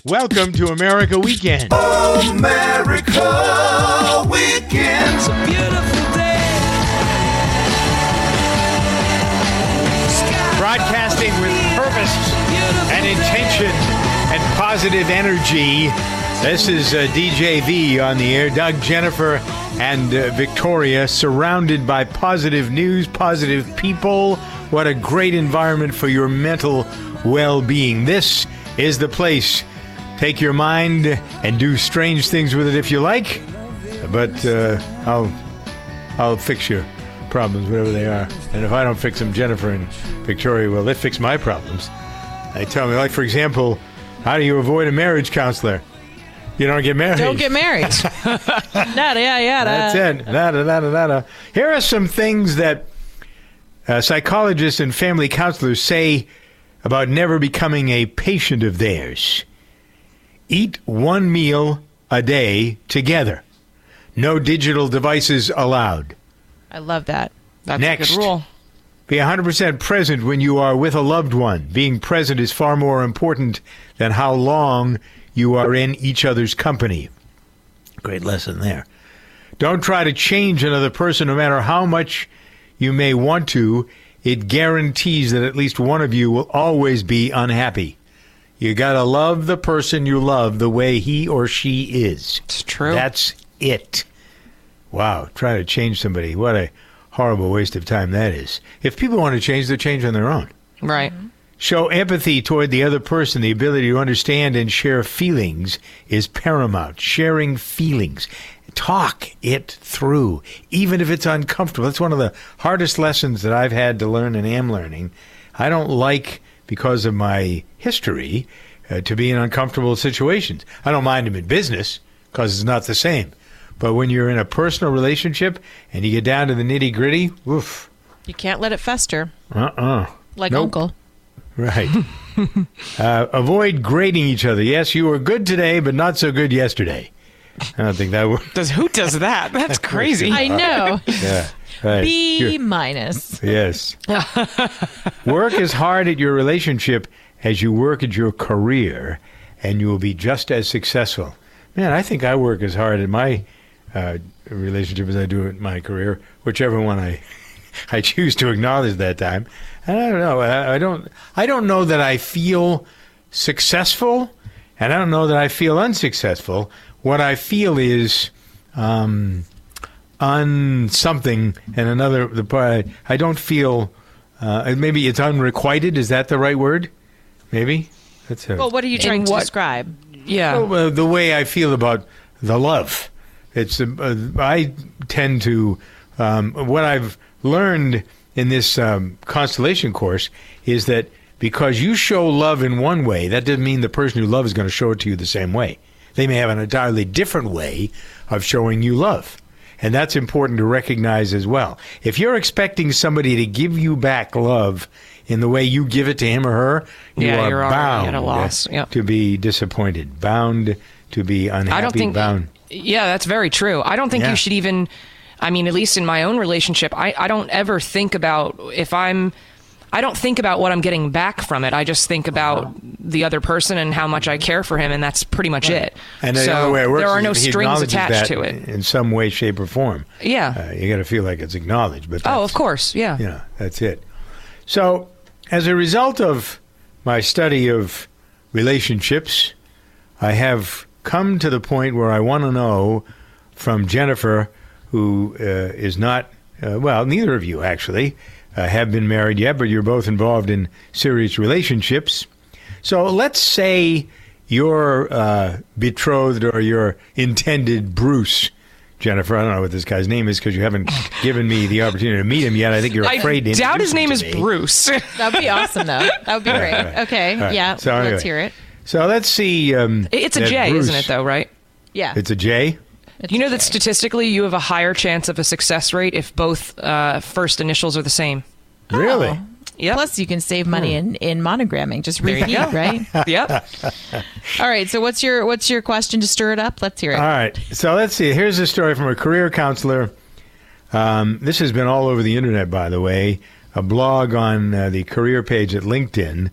Welcome to America Weekend. America Weekend. It's a beautiful day. Broadcasting with purpose and intention and positive energy. This is DJ V on the air. Doug, Jennifer, and Victoria, surrounded by positive news, positive people. What a great environment for your mental well-being. This is the place. Take your mind and do strange things with it if you like. But I'll fix your problems, whatever they are. And if I don't fix them, Jennifer and Victoria will. They fix my problems. They tell me, like, for example, how do you avoid a marriage counselor? You don't get married. Don't get married. Nada, yada. That's it. Nada. Here are some things that psychologists and family counselors say about never becoming a patient of theirs. Eat one meal a day together. No digital devices allowed. I love that. That's Next. a good rule. Be 100% present when you are with a loved one. Being present is far more important than how long you are in each other's company. Great lesson there. Don't try to change another person no matter how much you may want to. It guarantees that at least one of you will always be unhappy. You got to love the person you love the way he or she is. It's true. That's it. Wow, try to change somebody. What a horrible waste of time that is. If people want to change, they'll change on their own. Right. Show empathy toward the other person. The ability to understand and share feelings is paramount. Sharing feelings. Talk it through, even if it's uncomfortable. That's one of the hardest lessons that I've had to learn and am learning. I don't like, because of my history, to be in uncomfortable situations. I don't mind them in business, because it's not the same. But when you're in a personal relationship and you get down to the nitty-gritty, woof. You can't let it fester. Like Nope. Uncle. Right. Avoid grading each other. Yes, you were good today, but not so good yesterday. I don't think that would. Who does that? That's crazy. I know. Yeah. Right. B minus. Yes. Work as hard at your relationship as you work at your career, and you will be just as successful. Man, I think I work as hard at my relationship as I do at my career, whichever one I choose to acknowledge that time. And I don't know. I don't know that I feel successful, and I don't know that I feel unsuccessful. What I feel is something, and another. The part I don't feel. Maybe it's unrequited. Is that the right word? Maybe. That's Well, what are you trying to what- describe? Yeah. Well, the way I feel about the love. It's I tend to what I've learned in this constellation course is that because you show love in one way, that doesn't mean the person you love is going to show it to you the same way. They may have an entirely different way of showing you love. And that's important to recognize as well. If you're expecting somebody to give you back love in the way you give it to him or her, you Yeah, are you're already bound at a loss. Yep. to be disappointed, bound to be unhappy, I don't think. bound. Yeah, that's very true. I don't think Yeah. you should even. I mean, at least in my own relationship, I don't ever think about I don't think about what I'm getting back from it. I just think about the other person and how much I care for him, and that's pretty much it. And the so other way it works there are is no if he strings acknowledges attached that to it. in some way, shape, or form. Yeah. You got to feel like it's acknowledged. But Oh, that's- of course. Yeah. You know, that's it. So, as a result of my study of relationships, I have come to the point where I want to know from Jennifer, who is not, well, neither of you actually have been married yet, but you're both involved in serious relationships. So let's say your betrothed or your intended Bruce, Jennifer, I don't know what this guy's name is because you haven't given me the opportunity to meet him yet. I think you're afraid to I doubt introduce his name him is to me. Bruce. That would be awesome, though. That would be great. right. Okay. All right. Yeah. So anyway. Let's hear it. So let's see. It's a that J, Bruce- isn't it, though, right? Yeah. It's a J? It's You know that okay. statistically you have a higher chance of a success rate if both first initials are the same. Really? Oh. Yep. Plus, you can save money in monogramming. Just There you repeat, go. right? Yep. All right. So, what's your question to stir it up? Let's hear it. All right. So let's see. Here's a story from a career counselor. This has been all over the internet, by the way. A blog on the career page at LinkedIn.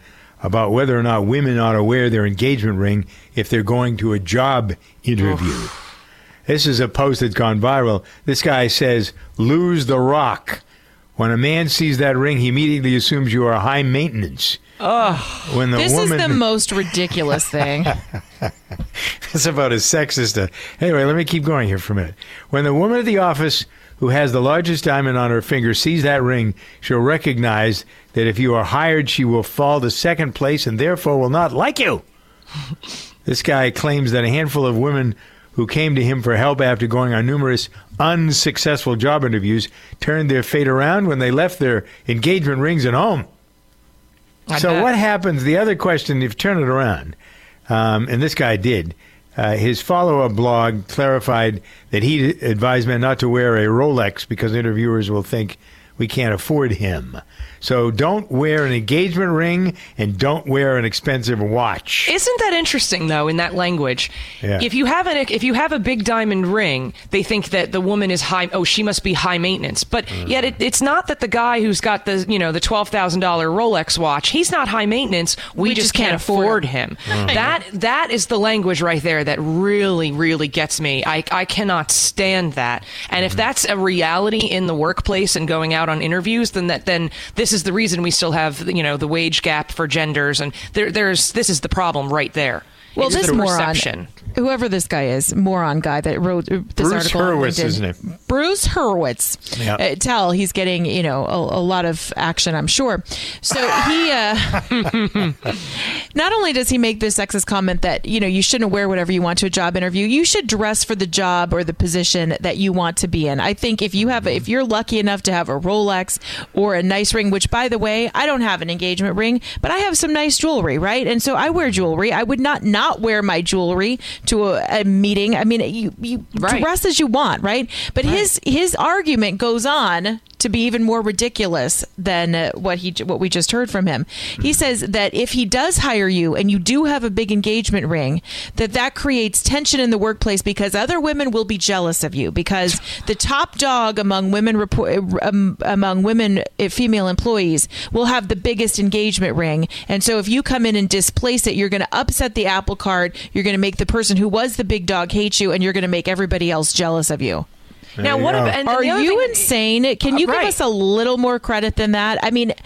about whether or not women ought to wear their engagement ring if they're going to a job interview. This is a post that's gone viral. This guy says, lose the rock. When a man sees that ring, he immediately assumes you are high maintenance. When the This woman... is the most ridiculous thing. It's about as sexist. Anyway, let me keep going here for a minute. When the woman at the office who has the largest diamond on her finger sees that ring, she'll recognize that if you are hired, she will fall to second place and therefore will not like you. This guy claims that a handful of women who came to him for help after going on numerous unsuccessful job interviews turned their fate around when they left their engagement rings at home. So what happens? The other question, if you turn it around, and this guy did, his follow-up blog clarified that he advised men not to wear a Rolex because interviewers will think we can't afford him. So don't wear an engagement ring and don't wear an expensive watch. Isn't that interesting, though, in that language? Yeah. If you have a big diamond ring, they think that the woman is high. Oh, she must be high maintenance. But yet, it's not that the guy who's got the the $12,000 Rolex watch, he's not high maintenance. We just can't afford him. That is the language right there that really, really gets me. I cannot stand that. And if that's a reality in the workplace and going out on interviews, then this is the reason we still have the wage gap for genders, and this is the problem right there. Well, It's this the moron, perception. whoever this guy is, moron guy that wrote this Bruce article. on Hurwitz, LinkedIn. isn't it? Bruce Hurwitz. Yeah. Tell he's getting a lot of action, I'm sure. So he not only does he make this sexist comment that you shouldn't wear whatever you want to a job interview, you should dress for the job or the position that you want to be in. I think if you're lucky enough to have a Rolex or a nice ring, which by the way, I don't have an engagement ring, but I have some nice jewelry, right? And so I wear jewelry. I would not wear my jewelry to a meeting. I mean, you Right. dress as you want, right? But his argument goes on to be even more ridiculous than what we just heard from him. He says that if he does hire you and you do have a big engagement ring, that creates tension in the workplace because other women will be jealous of you because the top dog among female employees will have the biggest engagement ring. And so if you come in and displace it, you're going to upset the apple cart. You're going to make the person who was the big dog hate you, and you're going to make everybody else jealous of you. Now, what go. and Are the other you thing- insane? Can you give Right. us a little more credit than that? I mean,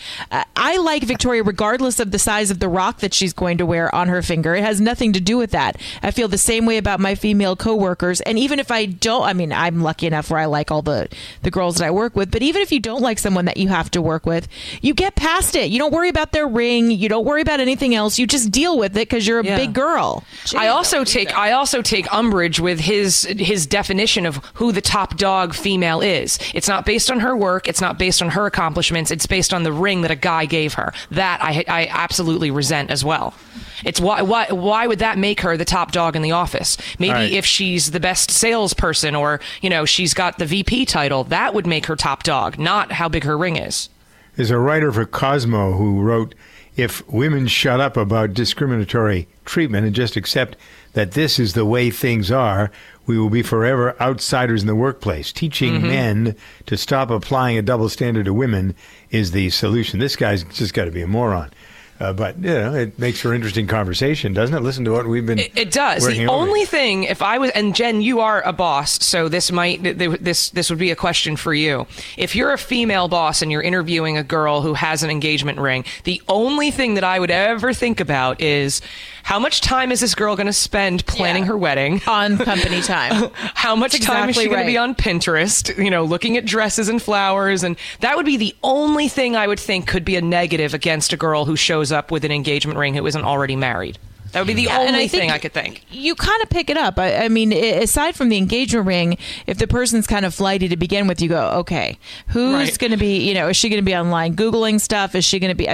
I like Victoria regardless of the size of the rock that she's going to wear on her finger. It has nothing to do with that. I feel the same way about my female coworkers. And even if I don't, I mean, I'm lucky enough where I like all the girls that I work with. But even if you don't like someone that you have to work with, you get past it. You don't worry about their ring. You don't worry about anything else. You just deal with it because you're a big girl. I also take umbrage with his definition of who the top dog female is. It's not based on her work. It's not based on her accomplishments. It's based on the ring that a guy gave her. That I absolutely resent as well. It's why would that make her the top dog in the office? Maybe Right. if she's the best salesperson or she's got the VP title, that would make her top dog, not how big her ring is. There's a writer for Cosmo who wrote, if women shut up about discriminatory treatment and just accept that this is the way things are, we will be forever outsiders in the workplace. Teaching men to stop applying a double standard to women is the solution. This guy's just got to be a moron. But it makes for interesting conversation, doesn't it? Listen to what we've been. It does. The working over. only thing, if I was, and Jen, you are a boss, so this would be a question for you. If you're a female boss and you're interviewing a girl who has an engagement ring, the only thing that I would ever think about is how much time is this girl going to spend planning her wedding On company time. How much That's time is she exactly going to be right. on Pinterest, looking at dresses and flowers? And that would be the only thing I would think could be a negative against a girl who shows up with an engagement ring who isn't already married. That would be the And only think thing I could think. You kind of pick it up. I mean, aside from the engagement ring, if the person's kind of flighty to begin with, you go, okay, who's Right. going to be, is she going to be online Googling stuff? Is she going to be,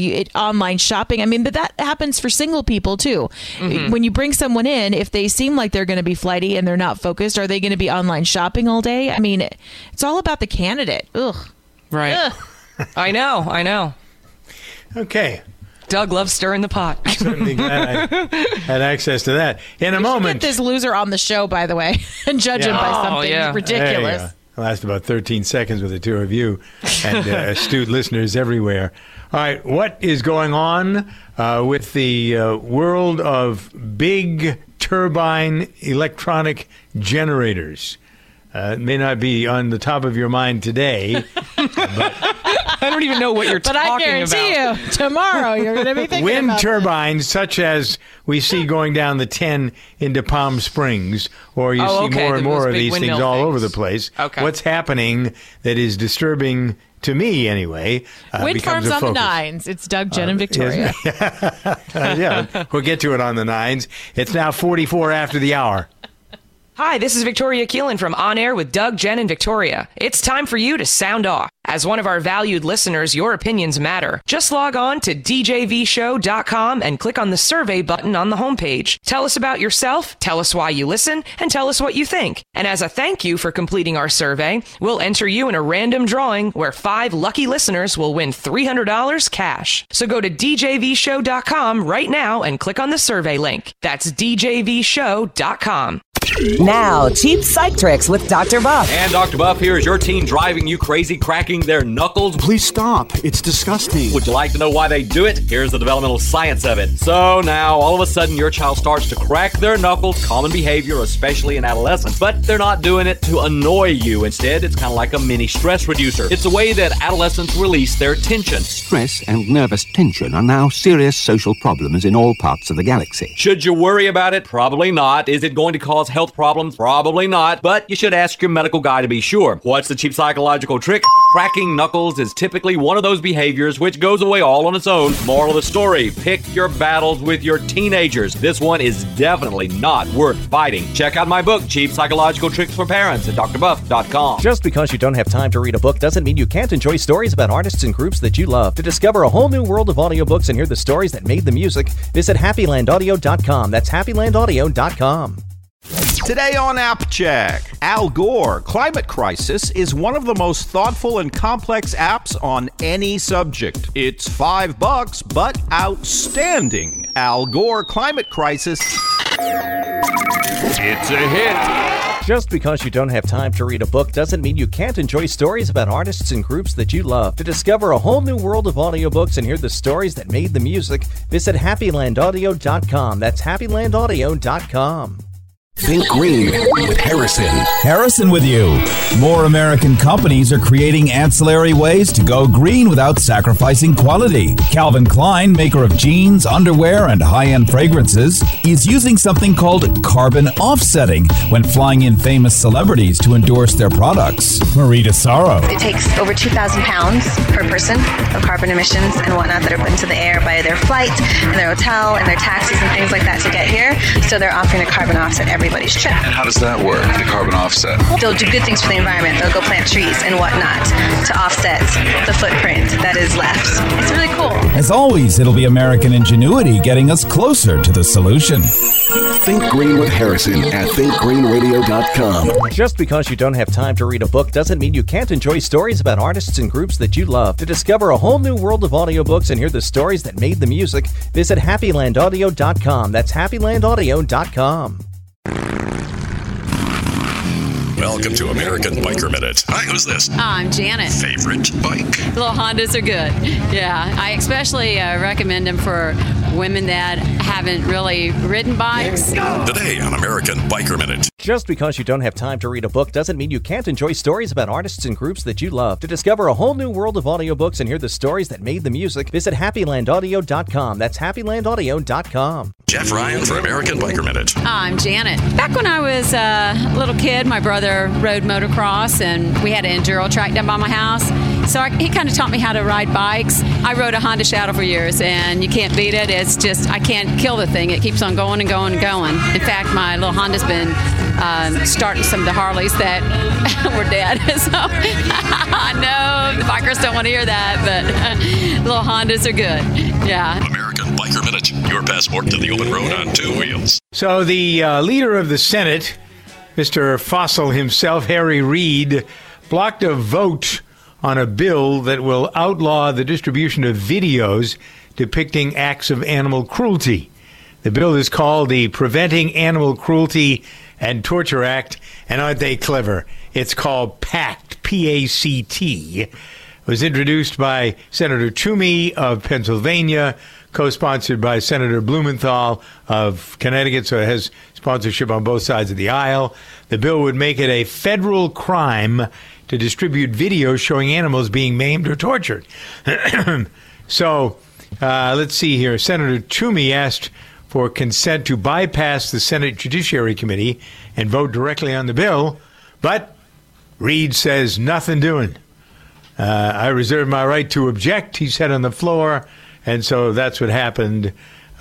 online shopping? I mean, but that happens for single people too. When you bring someone in, if they seem like they're going to be flighty and they're not focused, are they going to be online shopping all day? I mean, it's all about the candidate. Ugh. Right. Ugh. I know. Okay. Doug loves stirring the pot. Certainly glad I had access to that. In a moment. Get this loser on the show, by the way, and judge him by Yeah. something yeah. ridiculous. There you last about 13 seconds with the two of you and astute listeners everywhere. All right, what is going on with the world of big turbine electronic generators? It may not be on the top of your mind today, but I don't even know what you're talking about. But I guarantee you, tomorrow you're going to be thinking wind about turbines such as we see going down the 10 into Palm Springs, or you see more and more of these things all over the place. Okay. What's happening that is disturbing, to me anyway, Wind farms on the nines. It's Doug, Jen, and Victoria. Yeah, we'll get to it on the nines. It's now 44 after the hour. Hi, this is Victoria Keelan from On Air with Doug, Jen, and Victoria. It's time for you to sound off. As one of our valued listeners, your opinions matter. Just log on to djvshow.com and click on the survey button on the homepage. Tell us about yourself, tell us why you listen, and tell us what you think. And as a thank you for completing our survey, we'll enter you in a random drawing where 5 lucky listeners will win $300 cash. So go to djvshow.com right now and click on the survey link. That's djvshow.com. Now, cheap psych tricks with Dr. Buff. And Dr. Buff here. Is your teen driving you crazy, cracking their knuckles? Please stop. It's disgusting. Would you like to know why they do it? Here's the developmental science of it. So now, all of a sudden, your child starts to crack their knuckles, common behavior, especially in adolescence. But they're not doing it to annoy you. Instead, it's kind of like a mini stress reducer. It's a way that adolescents release their tension. Stress and nervous tension are now serious social problems in all parts of the galaxy. Should you worry about it? Probably not. Is it going to cause health problems? Probably not, but you should ask your medical guy to be sure. What's the cheap psychological trick? Cracking knuckles is typically one of those behaviors which goes away all on its own. Moral of the story, pick your battles with your teenagers. This one is definitely not worth fighting. Check out my book, Cheap Psychological Tricks for Parents, at drbuff.com. Just because you don't have time to read a book doesn't mean you can't enjoy stories about artists and groups that you love. To discover a whole new world of audiobooks and hear the stories that made the music, visit happylandaudio.com. That's happylandaudio.com. Today on App Check, Al Gore, climate crisis is one of the most thoughtful and complex apps on any subject. It's $5, but outstanding. Al Gore, climate crisis. It's a hit. Just because you don't have time to read a book doesn't mean you can't enjoy stories about artists and groups that you love. To discover a whole new world of audiobooks and hear the stories that made the music, visit happylandaudio.com. That's happylandaudio.com. Think Green with Harrison. Harrison with you. More American companies are creating ancillary ways to go green without sacrificing quality. Calvin Klein, maker of jeans, underwear, and high-end fragrances, is using something called carbon offsetting when flying in famous celebrities to endorse their products. Marie DeSaro. It takes over 2,000 pounds per person of carbon emissions and whatnot that are put into the air by their flight and their hotel and their taxes and things like that to get here. So they're offering a carbon offset everybody's trip. And how does that work, the carbon offset? They'll do good things for the environment. They'll go plant trees and whatnot to offset the footprint that is left. It's really cool. As always, it'll be American ingenuity getting us closer to the solution. Think Green with Harrison at thinkgreenradio.com. Just because you don't have time to read a book doesn't mean you can't enjoy stories about artists and groups that you love. To discover a whole new world of audiobooks and hear the stories that made the music, visit happylandaudio.com. That's happylandaudio.com. Welcome to American Biker Minute. Hi, who's this? I'm Janet. Favorite bike? Little Hondas are good. Yeah, I especially recommend them for women that haven't really ridden bikes. Today on American Biker Minute. Just because you don't have time to read a book doesn't mean you can't enjoy stories about artists and groups that you love. To discover a whole new world of audiobooks and hear the stories that made the music, visit happylandaudio.com. That's happylandaudio.com. Jeff Ryan for American Biker Minute. I'm Janet. Back when I was a little kid, my brother rode motocross, and we had an enduro track down by my house. So he kind of taught me how to ride bikes. I rode a Honda Shadow for years, and you can't beat it. It's just, I can't kill the thing. It keeps on going and going and going. In fact, my little Honda's been starting some of the Harleys that were dead. So I know the bikers don't want to hear that, but little Hondas are good. Yeah. American Biker Minute, your passport to the open road on 2 wheels. So the leader of the Senate, Mr. Fossil himself, Harry Reid, blocked a vote on a bill that will outlaw the distribution of videos depicting acts of animal cruelty. The bill is called the Preventing Animal Cruelty and Torture Act, and aren't they clever? It's called PACT, P-A-C-T. It was introduced by Senator Toomey of Pennsylvania, co-sponsored by Senator Blumenthal of Connecticut, so it has sponsorship on both sides of the aisle. The bill would make it a federal crime to distribute videos showing animals being maimed or tortured. So, let's see here. Senator Toomey asked for consent to bypass the Senate Judiciary Committee and vote directly on the bill, but Reid says nothing doing. I reserve my right to object, he said on the floor, and so that's what happened.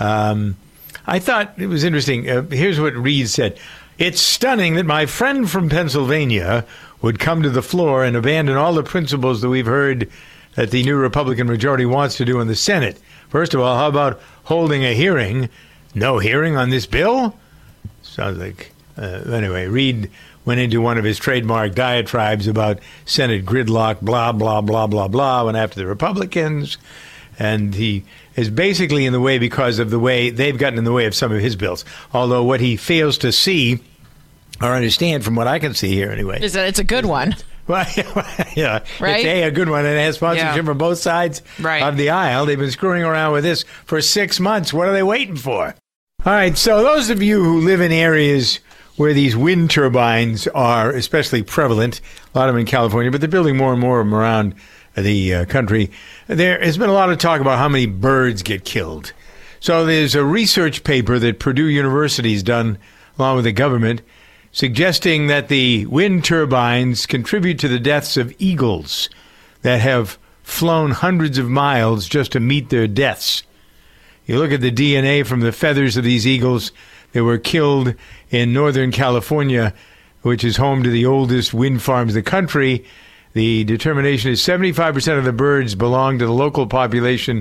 I thought it was interesting. Here's what Reid said. It's stunning that my friend from Pennsylvania would come to the floor and abandon all the principles that we've heard that the new Republican majority wants to do in the Senate. First of all, how about holding a hearing? No hearing on this bill? Sounds like... anyway, Reid went into one of his trademark diatribes about Senate gridlock, blah, blah, blah, blah, blah, went after the Republicans. And he is basically in the way because of the way they've gotten in the way of some of his bills. Although what he fails to see, or understand from what I can see here anyway, is that it's a good one. Well, yeah, right? It's a good one, and it has sponsorship from both sides of the aisle. They've been screwing around with this for 6 months. What are they waiting for? All right, so those of you who live in areas where these wind turbines are especially prevalent, a lot of them in California, but they're building more and more of them around the country, there has been a lot of talk about how many birds get killed. So there's a research paper that Purdue University's done, along with the government, suggesting that the wind turbines contribute to the deaths of eagles that have flown hundreds of miles just to meet their deaths. You look at the DNA from the feathers of these eagles that were killed in Northern California, which is home to the oldest wind farms in the country. The determination is 75% of the birds belong to the local population,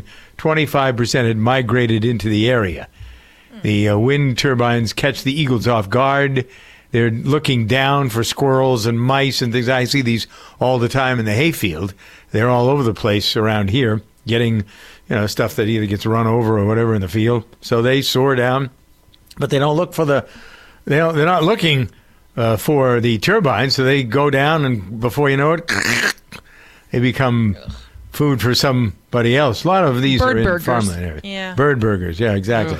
25% had migrated into the area. The wind turbines catch the eagles off guard. They're looking down for squirrels and mice and things. I see these all the time in the hayfield. They're all over the place around here, getting stuff that either gets run over or whatever in the field. So they soar down, but they don't look for they're not looking for the turbines. So they go down, and before you know it, they become food for somebody else. A lot of these bird are in burgers. farmland areas. Yeah. Bird burgers. Yeah, exactly.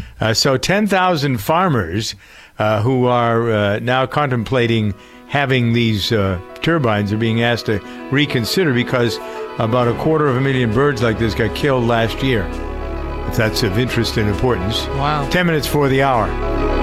So 10,000 farmers who are now contemplating having these turbines are being asked to reconsider because about 250,000 birds like this got killed last year. If that's of interest and importance. Wow. 10 minutes for the hour.